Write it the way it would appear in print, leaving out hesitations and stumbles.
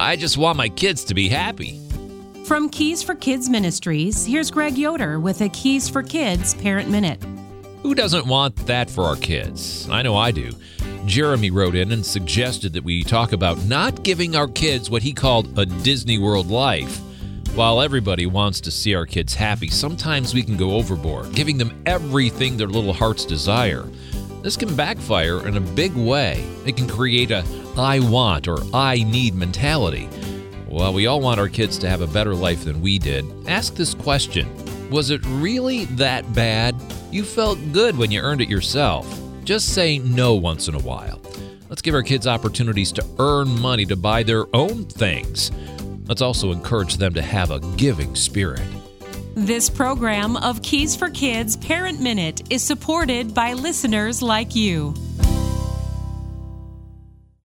I just want my kids to be happy. From Keys for Kids Ministries, here's Greg Yoder with a Keys for Kids Parent Minute. Who doesn't want that for our kids? I know I do. Jeremy wrote in and suggested that we talk about not giving our kids what he called a Disney World life. While everybody wants to see our kids happy, sometimes we can go overboard, giving them everything their little hearts desire. This can backfire in a big way. It can create a I want or I need mentality. While we all want our kids to have a better life than we did, ask this question. Was it really that bad? You felt good when you earned it yourself. Just say no once in a while. Let's give our kids opportunities to earn money to buy their own things. Let's also encourage them to have a giving spirit. This program of Keys for Kids Parent Minute is supported by listeners like you.